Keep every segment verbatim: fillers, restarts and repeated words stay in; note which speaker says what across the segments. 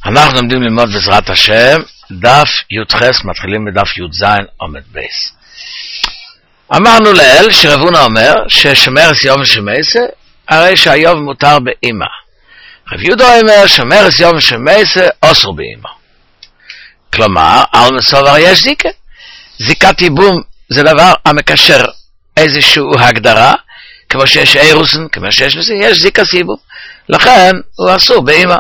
Speaker 1: אנחנו לומדים ללמוד בעזרת השם, דף י"ח, מתחילים בדף י"ז עומד בייס. אמרנו לאל שרב הונא אומר ששמרס יום ושמייסה, הרי שהיוב מותר באמא. רב יהודה אומר שמרס יום ושמייסה אסור באמא. כלומר, על מסובר יש זיקה. זיקת ייבום זה דבר המקשר איזושהי הגדרה, כמו שיש אירוסן, כמו שיש נסים, יש זיקת ייבום. לכן הוא אסור באמא.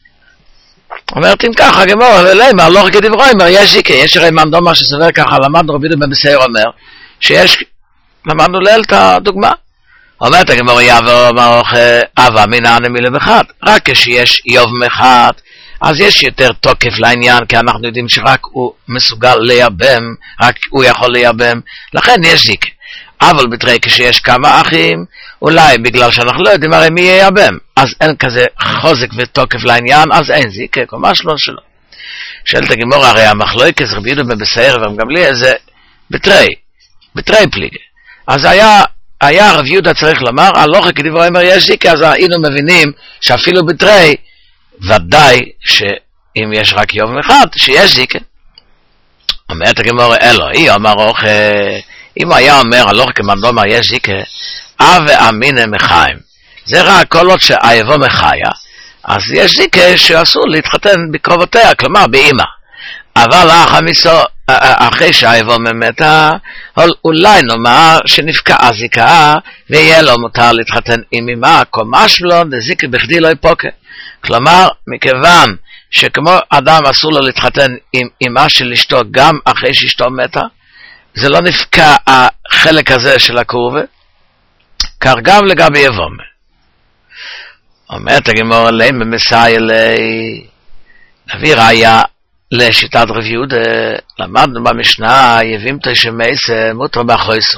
Speaker 1: אומרת אם ככה, גמור, ולמה, לא רק כדברו, אומר, יש זיקה, יש הרי מאן דאמר שסובר ככה, למדנו רבי יהודה בן בסייר אומר, שיש, למדנו לאל את הדוגמה. אומרת הגמור, יעבור אמר אבא מן הנמילה אחד, רק כשיש יוב אחד, אז יש יותר תוקף לעניין, כי אנחנו יודעים שרק הוא מסוגל לייבם, רק הוא יכול לייבם, לכן יש זיקה. אבל בתרי כשיש כמה אחים, אולי בגלל שאנחנו לא יודעים הרי מי ייבם, אז אין כזה חוזק ותוקף לעניין, אז אין זיקה, ממש לא שלא. שאלת הגמור, הרי המחלוקת רבי יהודה בן בסייר ורב גמליאל זה בתרי, בתרי פליגה. אז היה, היה רב יהודה צריך לומר, הלכה כדברו אומר יש זיקה, אז היינו מבינים שאפילו בתרי, ודאי שאם יש רק יום אחד, שיש זיקה. אומרת הגמור, אלוהי, אומר אוכל, אם הוא היה אומר, הלוך כמאן דאמר יש זיקה, אבה אמינא מחיים. זה רק כל עוד שהאיבו מחיה, אז יש זיקה שאסור להתחתן בקרובותיה, כלומר באמא. אבל אחרי שהאיבו ממתה, אולי נאמר שנפקעה זיקה, ויהיה לו מותר להתחתן עם אמא, כל משלו, דזיקה בכדי לא יפוקה. כלומר, מכיוון שכמו אדם אסור לו להתחתן עם אמא של אשתו גם אחרי שאשתו מתה, זה לא נפקע החלק הזה של הקורבה, כך גם לגבי יבומה. אומרת הגמור עליהם במסאי אלי, נביא ראיה לשיטת רב יהודה, למדנו במשנה, יבים תשמייסה מותר באחויסו.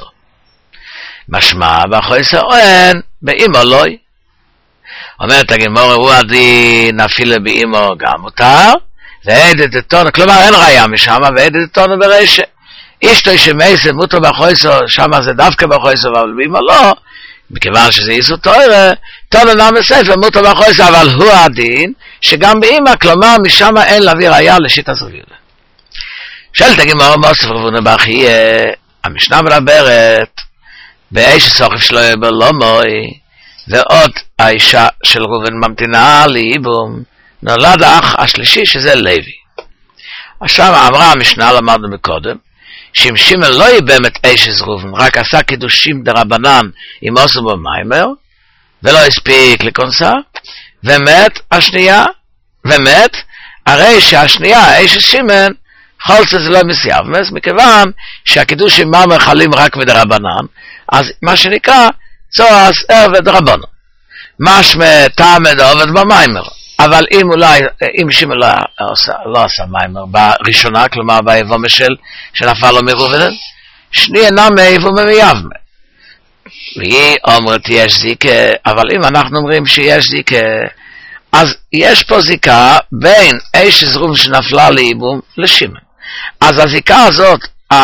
Speaker 1: משמע באחויסו או אין, באמא לוי. אומרת הגמור, הוא הדין אפילו באמא גם מותר, ועדת אתונו, כלומר אין ראיה משם, ועדת אתונו ברשע. אשתו שמייסה מותר באחויסו, שם זה דווקא באחויסו, אבל באמא לא, מכיוון שזה איסור תורה, תורה נאמר ספר מותר באחויסו, אבל הוא הדין, שגם באמא, כלומר משם אין להביא ראיה לשיטת רב יהודה. שאלת הגמור, מוסף רב הונא באחי, המשנה מדברת, באיש סוחף שלו בלומוי, ועוד האישה של ראובן ממתינה לייבום, נולד האח השלישי שזה לוי. עכשיו אמרה המשנה, למדנו מקודם, שאם שמעון לא ייבם את אשת ראובן, רק עשה קידושים דרבנן עם עושו במיימר, ולא הספיק לכונסה, ומת השנייה, ומת, הרי שהשנייה, אשת שמעון, חולצה זה לא מסייבמס, מכיוון שהקידושים מיימר חלים רק בדרבנן, אז מה שנקרא, צועס עבד רבנו. משמע תעמד עובד במיימר. אבל אם אולי, אם שמעון לא, לא עשה מיימר בראשונה, כלומר ביבומה של, שנפל לו מראובן, שנייה נמי יבומה מיבמה. והיא אומרת יש זיקה, אבל אם אנחנו אומרים שיש זיקה, אז יש פה זיקה בין אשת ראובן שנפלה לייבום לשמעון. אז הזיקה הזאת,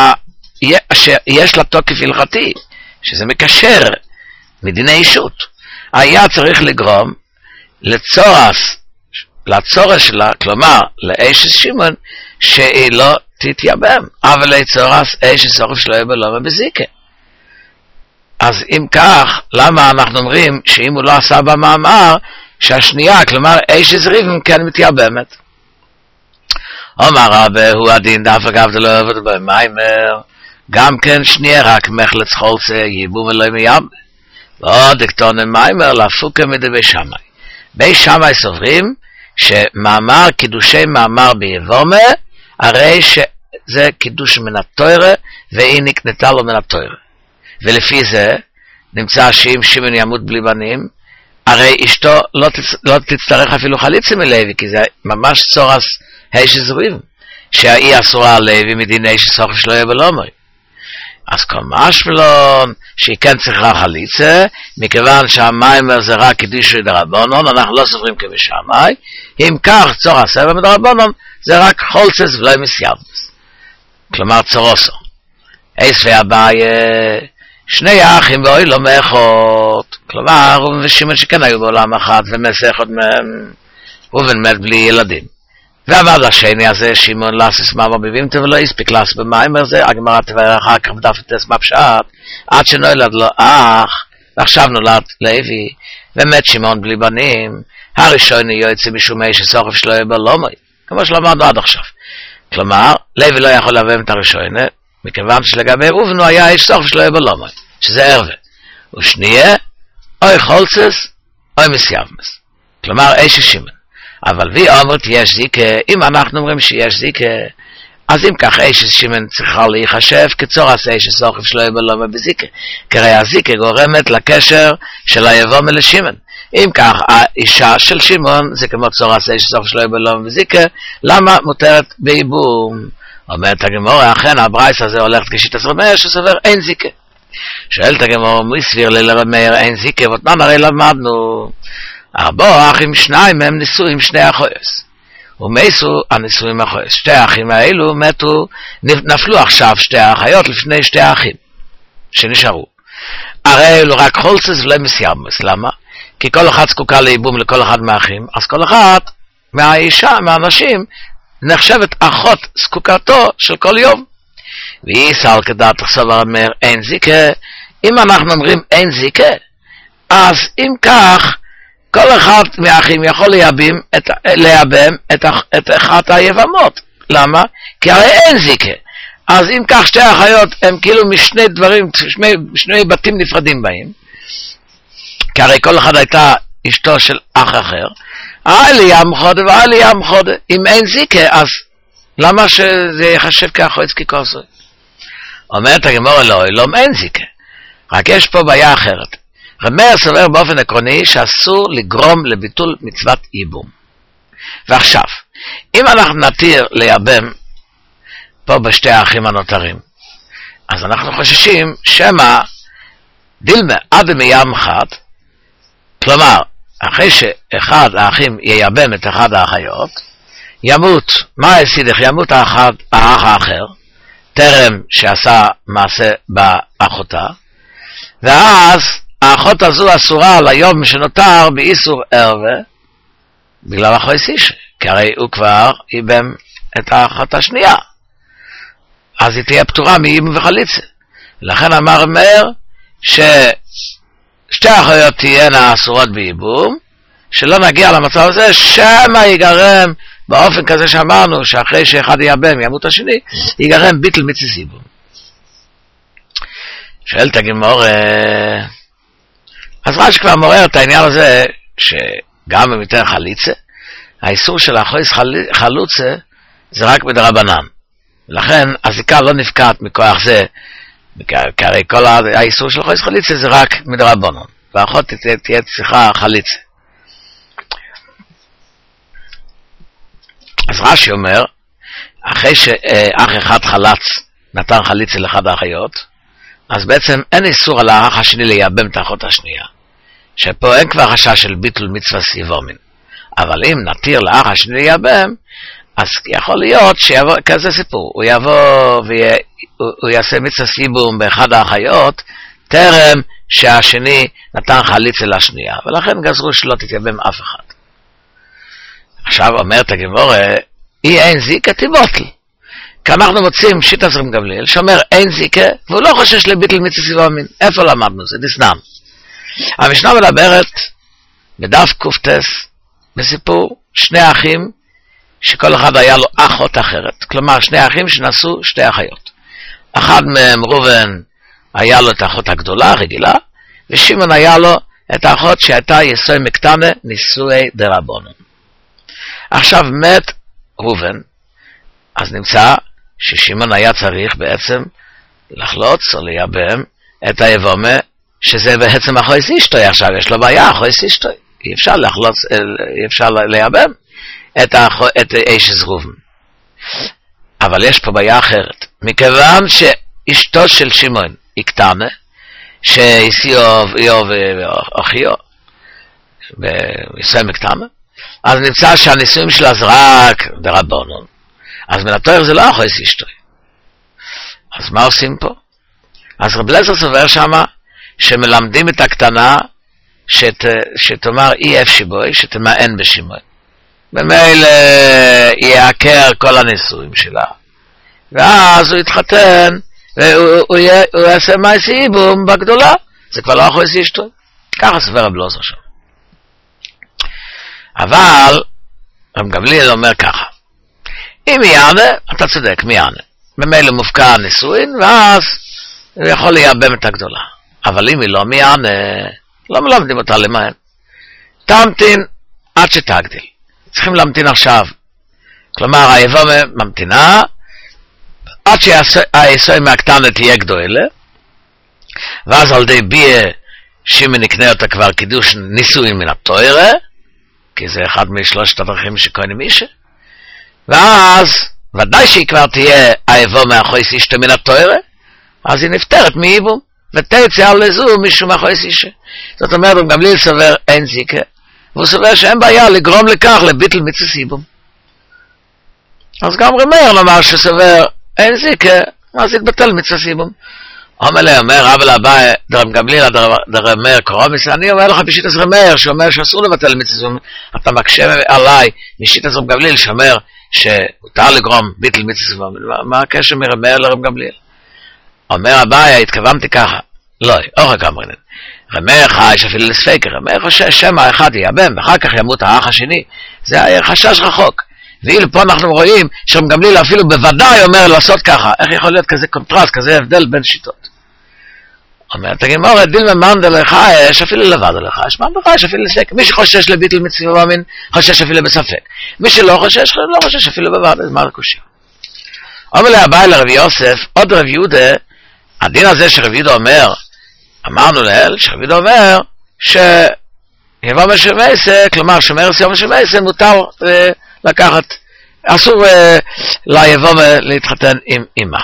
Speaker 1: שיש לה תוקף הלכתי, שזה מקשר מדיני אישות, היה צריך לגרום לצורס, לצורס שלה, כלומר לאשת שמעון, שהיא לא תתייבם, אבל לצורס אשת סוחף שלו בלומה בזיקה. אז אם כך, למה אנחנו אומרים שאם הוא לא עשה במאמר, שהשנייה, כלומר אשת ראובן כן מתייבמת? אומר רבי, הוא הדין דף אגב דלא עבד במיימר, גם כן שנייה רק מחלץ חולצה ייבום אלוהים מים. ועוד דקטון מיימר להפוקה מדבי שמאי. בי שמאי סוברים שמאמר, קידושי מאמר ביבומה, הרי שזה קידוש מן התורה, והיא נקנתה לו מן התורה. ולפי זה נמצא שאם שמעון ימות בלי בנים, הרי אשתו לא, תצ... לא תצטרך אפילו חליצה מלוי, כי זה ממש צורס אשת ראובן, שהיא אסורה על לוי מדיני שסוחף שלו יהיה בלומרי. אז כל משמלון שהיא כן צריכה חליצה, מכיוון שהמיימר זה רק קידושי דרבנן, אנחנו לא סופרים כבשמאי, אם כך צור הסבב מדרבנן, זה רק חולצס ולא מסייבס. כלומר צורוסו. אייס והבאי, שני האחים ואוי לא מאחות, כלומר ראובן ושמעון שכן היו בעולם אחד, ומסכות מהם, ראובן מת בלי ילדים. ועבד השני הזה, שמעון לאסיס מה מביאים ולא הספיק לעשות במיימר זה, הגמרא תבאר אחר כך בדף י"ט מה פשט, עד שנולד לו אח, ועכשיו נולד לוי, ומת שמעון בלי בנים, הראשון יוצא משומי שסוחף שלו יהיה בלומי, כמו שלמדנו עד עכשיו. כלומר, לוי לא יכול להביא את הראשון, מכיוון שלגבי ראובן הוא היה איש סוחף שלו יהיה בלומי, שזה ערווה. ושנייה, אוי חולצס, אוי מסייבמס. כלומר, איש שמעון. אבל וי אומרת יש זיקה, אם אנחנו אומרים שיש זיקה, אז אם כך איש שמעון צריכה להיחשב כצורס איש סוחף שלו יהיה בלומי בזיקה. כי הרי הזיקה גורמת לקשר של היבום לשמעון. אם כך, האישה של שמעון זה כמו צורס איש סוחף שלו יהיה בלומי בזיקה, למה מותרת בייבום? אומרת הגמרא, אכן הברייס הזה הולכת כשיטת רבי מאיר שסובר אין זיקה. שואלת הגמרא, מי סביר לרבי מאיר אין זיקה? ואותנן הרי למדנו, ארבעה אחים שניים הם נישואים שני אחויס. ומייסו הנישואים אחויס. שתי האחים האלו מתו, נפלו עכשיו שתי האחיות לפני שתי האחים שנשארו. הרי אלו רק חולצס ולא מסיימס. למה? כי כל אחד זקוקה לייבום לכל אחד מהאחים, אז כל אחד מהאישה, מהאנשים, נחשבת אחות זקוקתו של כל יום. והיא סל כדעת תחשוב הרב מאיר אין זיקה. אם אנחנו אומרים אין זיקה, אז אם כך כל אחד מהאחים יכול לייבם את, לייבם את, את אחת היבמות. למה? כי הרי אין זיקה. אז אם כך שתי האחיות הם כאילו משני דברים, שני, שני בתים נפרדים בהם, כי הרי כל אחד הייתה אשתו של אח אחר, העלייה מחודה והעלייה מחודה. אם אין זיקה, אז למה שזה יחשב כאחויץ ככוסוי? אומרת הגמרא לא, לא אין זיקה. רק יש פה בעיה אחרת. רבי מאיר סובר באופן עקרוני שאסור לגרום לביטול מצוות ייבום. ועכשיו, אם אנחנו נתיר לייבם פה בשתי האחים הנותרים, אז אנחנו חוששים שמה דילמה עד מיים אחד, כלומר, אחרי שאחד האחים ייבם את אחד האחיות, ימות, מה יסידך? ימות האחד, האח האחר, טרם שעשה מעשה באחותה, ואז האחות הזו אסורה על היום שנותר באיסור ערווה, בגלל החויס אישה, כי הרי הוא כבר ייבם את האחות השנייה, אז היא תהיה פטורה מייבום וחליצה. לכן אמר מאיר ששתי האחיות תהיינה אסורות בייבום, שלא נגיע למצב הזה שמה ייגרם באופן כזה שאמרנו שאחרי שאחד ייבם ימות השני, ייגרם ביטל מצווה ייבום. שואלת הגמרא, אז רש"י כבר מעורר את העניין הזה שגם אם יותר חליצה, האיסור של החויס חלוצה זה רק מדרבנן. לכן הזיקה לא נפקעת מכוח זה, כי הרי כל האיסור של החויס חליצה זה רק מדרבנן, והאחות תהיה צריכה חליצה. אז רש"י אומר, אחרי שאח אחד חלץ נתן חליצה לאחד האחיות, אז בעצם אין איסור על האח השני לייבם את האחות השנייה, שפה אין כבר חשש של ביטול מצווה סיבומין. אבל אם נתיר לאח השני לייבם, אז יכול להיות שיבוא כזה סיפור, הוא יבוא והוא יעשה מצווה סיבום באחד האחיות, טרם שהשני נתן חליצה לשנייה, ולכן גזרו שלא תתייבם אף אחד. עכשיו אומרת הגמרא, אי אין זיקה תיבוטל. כי אנחנו מוצאים שיטת רבי גמליאל שאומר אין זיקה, והוא לא חושש לביטול מצווה סיבומין. איפה למדנו? זה דסנן. המשנה מדברת בדף קופטס בסיפור שני אחים שכל אחד היה לו אחות אחרת. כלומר שני אחים שנשאו שתי אחיות. אחד מהם ראובן היה לו את האחות הגדולה, רגילה, ושמעון היה לו את האחות שהייתה יסוי מקטנה נישואי דרבנן. עכשיו מת ראובן, אז נמצא ששמעון היה צריך בעצם לחלוץ או לייבם את היבומה, שזה בעצם החויס אשתוי. עכשיו יש לו בעיה, החויס אשתוי. אי אפשר לחלוץ, אי אפשר לייבם את, האחו, את אשת ראובן. אבל יש פה בעיה אחרת. מכיוון שאשתו של שמעון היא קטנה, שהסיעו ואחיו, וישראל מקטנה, אז נמצא שהנישואים שלה זה רק דרבנן. אז מן התורה זה לא החויס אשתוי. אז מה עושים פה? אז רב אליעזר סובר שמה שמלמדים את הקטנה שת, שתאמר אי אף שיבוי, שתמאן בשימוי. במילא יעקר כל הנישואים שלה. ואז הוא יתחתן, והוא יעשה מעשה ייבום בגדולה. זה כבר לא יכול להיות אשתו. ככה סבר רב אלעזר שם. אבל, רב גמליאל אומר ככה, אם יענה, אתה צודק, מי יענה? במילא מופקע נישואין, ואז הוא יכול לייבם את הגדולה. אבל אם היא לא, מי יענה? לא מלמדים אותה למען. תמתין עד שתגדיל. צריכים להמתין עכשיו. כלומר, היבומה ממתינה, עד שהיסוי מהקטנה תהיה גדולה, ואז על די ביה שימי נקנה אותה כבר קידוש נישואין מן התורה, כי זה אחד משלושת הדרכים שכהנים אישה, ואז ודאי שהיא כבר תהיה היבומה מאחוריס אישתה מן התורה, אז היא נפטרת מייבום, ותצא על לזו מישהו מאחוריס אישה. זאת אומרת, רב גמליאל סובר אין זיקה, והוא סובר שאין בעיה לגרום לכך לביטל מצווה ייבום. אז גם רמר לומר שסובר אין זיקה, אז יתבטל מצווה ייבום. אומר לי, אומר, אבל הבא, דרם גמליאל, דרמר קרומיס, אני אומר לך בשיטת רמר, שאומר שאסור לבטל מצווה, אתה מקשה עליי משיטת רם גמליאל, שאומר שמותר לגרום ביטל מצווה, מה הקשר מרמר לרם גמליאל? אומר הבא, התכוונתי ככה, לא, אורך גמרינן, רמר חי שאפילו לספקר, רמר חושש שמא האחד ייבם, ואחר כך ימות האח השני, זה היה חשש רחוק. ואילו פה אנחנו רואים שרם גמליאל אפילו בוודאי אומר לעשות ככה. איך יכול להיות כזה קונטרסט, כזה הבדל בין שיטות? אומרת הגמרא, דילמה מאן דלך יש אפילו לבד דלך יש, מאן דלך יש אפילו לספק. מי שחושש לביטל מצווה מאמין, חושש אפילו בספק. מי שלא חושש, לא חושש אפילו בבד. אז מה הקושי? אומר לה הבא לרב יוסף, עוד רב יהודה, הדין הזה שרב יהודה אומר, אמרנו לאל, שרב יהודה אומר, שיבוא משמייסה, כלומר שומר סיום משמייסה, מותר לקחת, אסור ליבוא להתחתן עם אמא.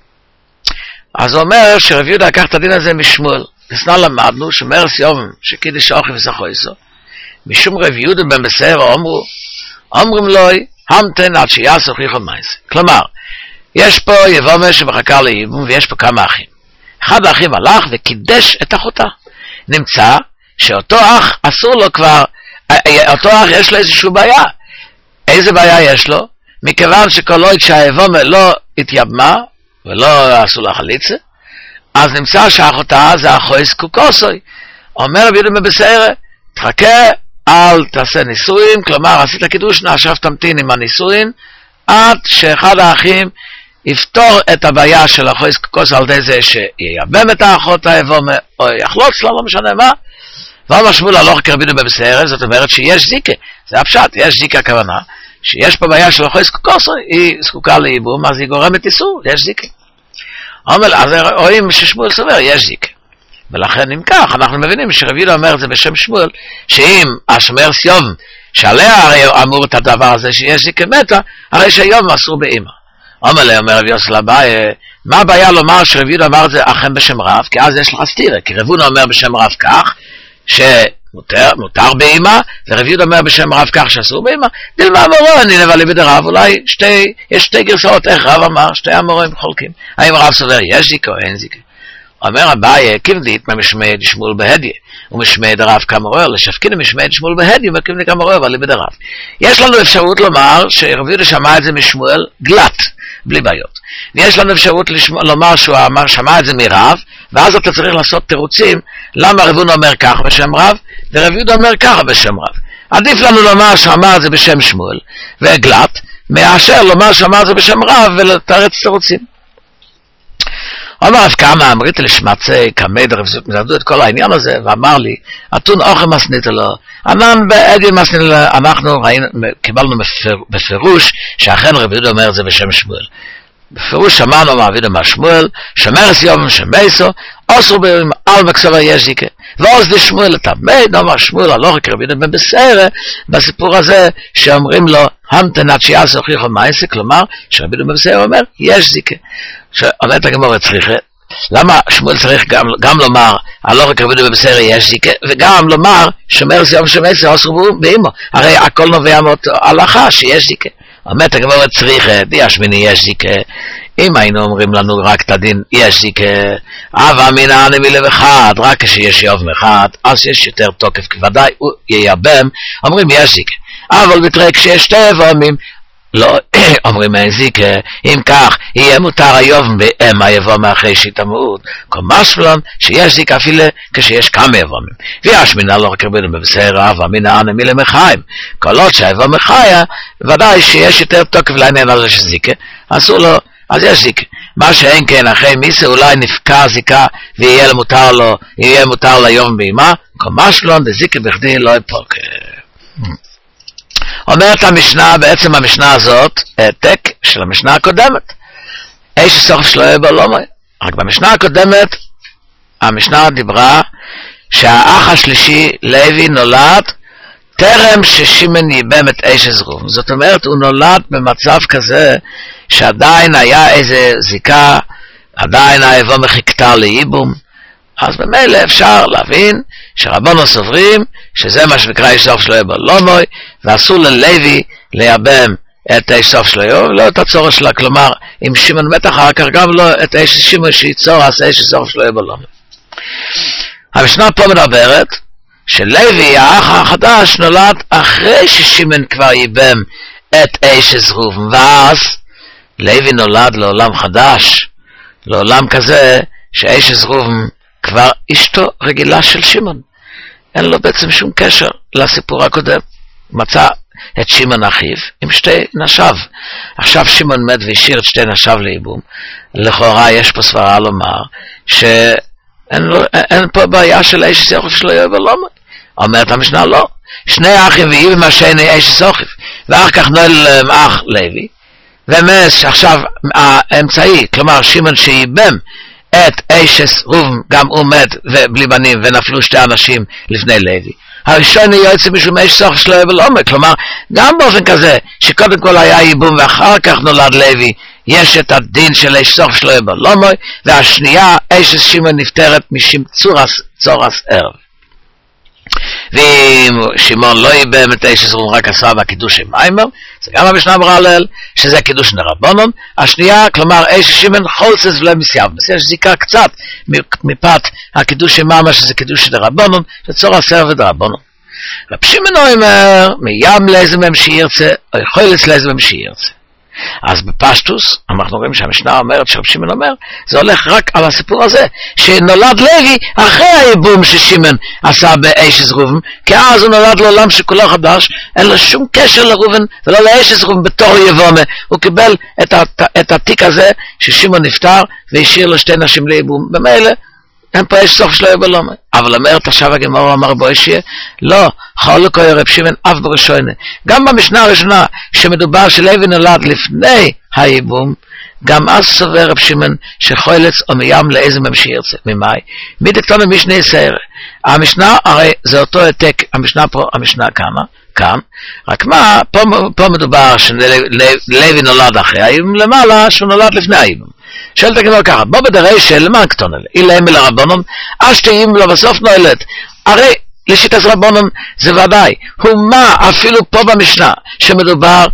Speaker 1: אז הוא אומר שרב יהודה לקח את הדין הזה משמואל. בסנה למדנו שמר סיום שקידיש אוכי וזכו איסו. משום רב יהודה בן בסער אמרו, אומרים לוי, המתן עד שיעש הוכיחו מייסה. כלומר, יש פה יבוא שמחכה לייבום ויש פה כמה אחים. אחד האחים הלך וקידש את אחותה. נמצא שאותו אח אסור לו כבר, אותו אח יש לו איזושהי בעיה. איזה בעיה יש לו? מכיוון שכל עוד שהיבומה לא התייבמה, ולא עשו לה חליצה, אז נמצא שאחותה זה אחוי סקוקוסוי. אומר רבי יהודה מבשערה, תחכה, אל תעשה נישואין, כלומר עשית קידוש, עכשיו תמתין עם הנישואין, עד שאחד האחים יפתור את הבעיה של אחוי סקוקוסוי, על ידי זה שיייבם את האחות היבומה, או יחלוץ לה, לא משנה מה, ואומר שמואל הלוך כרבי יהודה מבשערה, זאת אומרת שיש זיקה, זה הפשט, יש זיקה הכוונה, שיש פה בעיה של אחוי סקוקוסוי, היא זקוקה לייבום, אז היא גורמת איסור, יש זיקה. אומר, אז רואים ששמואל סובר, יש זיקה. ולכן אם כך, אנחנו מבינים שרב יהודה אומר את זה בשם שמואל, שאם השומר סיום, שעליה הרי אמור את הדבר הזה שיש זיקה מתה, הרי שהיום אסור באמא. אומר לה, אומר רב יוסף לבאי, מה הבעיה לומר שרב יהודה אמר את זה אכן בשם רב? כי אז יש לך סתירה, כי רב הונא אומר בשם רב כך, שמותר מותר באמא, ורב יהודה אומר בשם רב כך שאסור באמא, דילמה אמרו, אני נבלי בדרב, אולי שתי, יש שתי גרסאות, איך רב אמר, שתי אמורים חולקים. האם רב סובר, יש זיקה או אין זיקה? אומר אביי, כבדית ממשמע דשמואל בהדיה, ומשמע דרב כמורר, לשפקין משמע דשמואל בהדיה, וכבדית כמורר, אבל בדרב. יש לנו אפשרות לומר שרב יהודה שמע את זה משמואל גלת, בלי בעיות. ויש לנו אפשרות לשמוע, לומר שהוא אמר, שמע את זה מרב, ואז אתה צריך לעשות תירוצים, למה רב הונא אומר כך בשם רב, ורב יהודה אומר ככה בשם רב. עדיף לנו לומר שאמר את זה בשם שמואל, וגלת, מאשר לומר שאמר את זה בשם רב, ולתרץ תירוצים. אומר רב כמה, אמרית לשמצי, כמי דרב זות, מזרדו את כל העניין הזה, ואמר לי, אתון אוכל מסנית לו, ענן בעדי מסנית לו, אנחנו ראינו, קיבלנו בפירוש, שאכן רב יהודה אומר את זה בשם שמואל. בפירוש שמענו מעביד מהשמואל, שמר סיום שמייסו, אוסרו ביום על מקסובה יש זיקה. ועוז די שמואל לתמיד, אומר שמואל הלוך רבי יהודה בן בסערה, בסיפור הזה שאומרים לו, המתן עד שיעש הוכיחו מייסה, כלומר, שרבי יהודה בן בסערה אומר, יש זיקה. שאומרת הגמרא צריכה, למה שמואל צריך גם, גם לומר, הלוך רבי יהודה בן בסערה יש זיקה, וגם לומר, שמר סיום שמייסו, אוסרו בימו. הרי הכל נובע מאותו הלכה שיש זיקה. אומרת הגמרא צריכה, יש מיני יש זיקה, אם היינו אומרים לנו רק את הדין יש זיקה, אבא מינה נמילה אחד, רק כשיש יובם אחד, אז יש יותר תוקף, כי ודאי הוא ייבם, אומרים יש זיקה. אבל בתראה כשיש שתי יבומים, לא, אומרים אין זיקה, אם כך, יהיה מותר היום באמה יבוא מאחרי שיתמות, כל משלון שיש זיקה אפילו כשיש כמה יבומים. ויש מינה לא רק רבינו בבשרה, והמינה אנה מילה מחיים. כל עוד שהיבוא מחיה, ודאי שיש יותר תוקף לעניין הזה של זיקה, אסור לו, אז יש זיקה. מה שאין כן אחרי מיסה אולי נפקע זיקה ויהיה מותר לו, יהיה מותר ליום באמה, כל משלון דזיקה בכדי לא יפוק. אומרת המשנה, בעצם המשנה הזאת, העתק של המשנה הקודמת. איש הסוף שלו יהיה בעולמו. רק במשנה הקודמת, המשנה דיברה שהאח השלישי, לוי, נולד טרם ששימן ייבם את איש הזרום. זאת אומרת, הוא נולד במצב כזה שעדיין היה איזה זיקה, עדיין היבוא מחיקתה לייבום. אז במילא אפשר להבין שרבנו סוברים שזה מה שנקרא איש סוף שלו יהיה בעולמו, ואסור ללוי לייבם את איש סוף שלו יהיה, לא את הצורך שלה, כלומר, אם שימן מת אחר כך גם לא את איש שימן שייצור, אז איש סוף שלו יהיה בעולמו. המשנה פה מדברת שלוי, האח החדש, נולד אחרי ששימן כבר ייבם את איש זרום, ואז לוי נולד לעולם חדש, לעולם כזה שאיש זרום כבר אשתו רגילה של שימן. אין לו בעצם שום קשר לסיפור הקודם. מצא את שימן אחיו עם שתי נשיו. עכשיו שימן מת והשאיר את שתי נשיו לייבום. לכאורה יש פה סברה לומר שאין לו, אין פה בעיה של איש סוכף שלו יהיה ולומד. אומרת המשנה לא. שני אחים וייבם השני איש סוכף. ואחר כך נולד אח לוי. ומס עכשיו האמצעי, כלומר שימן שייבם את אישס רובם, גם הוא מת ובלי בנים ונפלו שתי אנשים לפני לוי. הראשון יועץ משום איש סוכף שלו יהיה ולומד. כלומר, גם באופן כזה שקודם כל היה ייבום ואחר כך נולד לוי, יש את הדין של איש סוכף שלו יהיה ולומד, והשנייה אישס שימן נפטרת משום צורס צורס ערב. ואם שמעון לא ייבם את איש זרום רק עשה בקידוש עם מיימר, זה גם המשנה אמרה להל שזה קידוש דרבנן. השנייה, כלומר איש שימן חולצס ולא מסייבנס, יש זיקה קצת מפת הקידוש עם מיימר שזה קידוש דרבנן, לצור עשר ודרבנן. רב שמעון אומר מים לאיזה מהם שירצה או חולץ לאיזה מהם שירצה. אז בפשטוס אנחנו רואים שהמשנה אומרת שרב שמעון אומר זה הולך רק על הסיפור הזה שנולד לוי אחרי הייבום ששימן עשה באיש זרובן, כי אז הוא נולד לעולם שכולו חדש, אין לו שום קשר לרובן ולא לאיש זרובן בתור יבומה. הוא קיבל את, הת, את התיק הזה ששימן נפטר והשאיר לו שתי נשים לייבום. במילא אין פה איש סוף שלו יהיה בלומה. אבל אומרת עכשיו הגמרא אמר בו אישיה לא, חולקו רב שמעון אף בראשוני. גם במשנה הראשונה שמדובר שלוי נולד לפני הייבום, גם אז סובר רב שמעון שחולץ או מים לאיזה מהם שירצה. ממאי? מדתנו משנה סערה. המשנה הרי זה אותו העתק, המשנה פה, המשנה כמה, כאן, רק מה, פה, פה מדובר שלוי נולד אחרי הייבום, למעלה שהוא נולד לפני הייבום. שואלת הגמרא ככה, בוא בדרישא למען קטונה אילם אל רבנן אשתיים לו בסוף נולד. הרי לשיטת רבנן זה ודאי, הוא מה אפילו פה במשנה שמדובר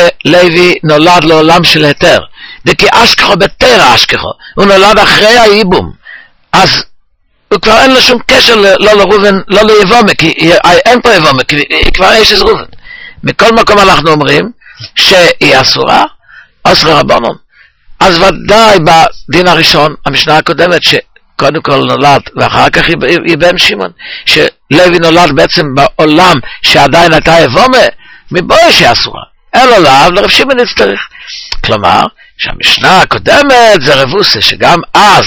Speaker 1: שלוי נולד לעולם של היתר, דכי אשכחו בתר אשכחו, הוא נולד אחרי הייבום, אז הוא כבר אין לו שום קשר לא לרובן, לא ליבומה, כי אין פה יבומה, כי כבר יש איזה רובן. מכל מקום אנחנו אומרים שהיא אסורה, אסרה רבנן. אז ודאי בדין הראשון, המשנה הקודמת, שקודם כל נולד, ואחר כך ייבם שימון, שלוי נולד בעצם בעולם שעדיין הייתה יבומה, מבואי שאסורה. אין לו לאו, לרב שימון נצטרך. כלומר, שהמשנה הקודמת זה רבוסה, שגם אז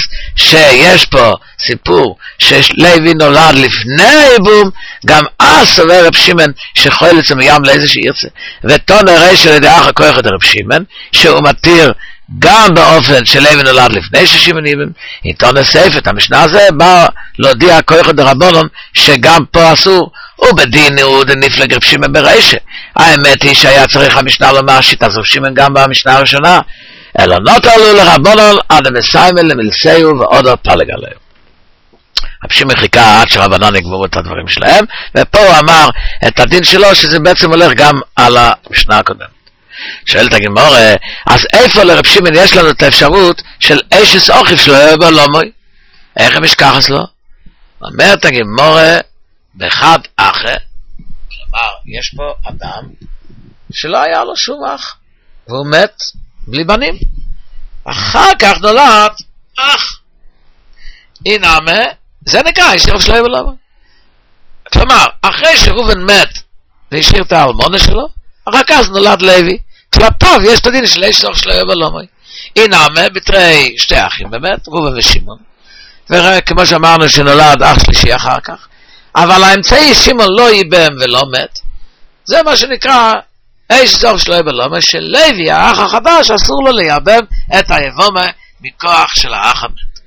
Speaker 1: שיש פה סיפור שלוי נולד לפני הייבום, גם אז סובר רב שימון שחולץ מים לאיזה שירצה. ותון הרי שלדעה אחר כוח את רב שימון, שהוא מתיר גם באופן שלוי נולד לפני ששימן ייבם. עיתון הספת, המשנה הזה בא להודיע כוח דרבנן שגם פה אסור, ובדין הוא דנפלג רב שמעון ברישא. האמת היא שהיה צריך המשנה לומר שיטת רב שמעון גם במשנה הראשונה, אלא נותרו לרבנן עד המסיימן למלסהו ועוד פלג עליהם. רב שמעון חיכה עד שרבנן יגמרו את הדברים שלהם, ופה הוא אמר את הדין שלו שזה בעצם הולך גם על המשנה הקודמת. שואלת הגמרא, אז איפה לרב שמעון יש לנו את האפשרות של אישס אוכיף שלו יהיה בלומוי? איך הם ישכחס לו? אומרת הגמרא באחד אחר, כלומר יש פה אדם שלא היה לו שום אח, והוא מת בלי בנים. אחר כך נולד אח. הנה, זה נקרא, השאיר שלו ולמה. כלומר, אחרי שראובן מת והשאיר את האלמונה שלו, אחר כך נולד לוי. כלפיו יש את הדין של השאיר שלו ולמה. הנה, בתרי שתי אחים באמת, ראובן ושמעון. וכמו שאמרנו שנולד אח שלישי אחר כך. אבל האמצעי שמעון לא ייבם ולא מת. זה מה שנקרא השאיר שלו ולמה, שלוי, האח החדש, אסור לו לייבם את היבומה מכוח של האח המת.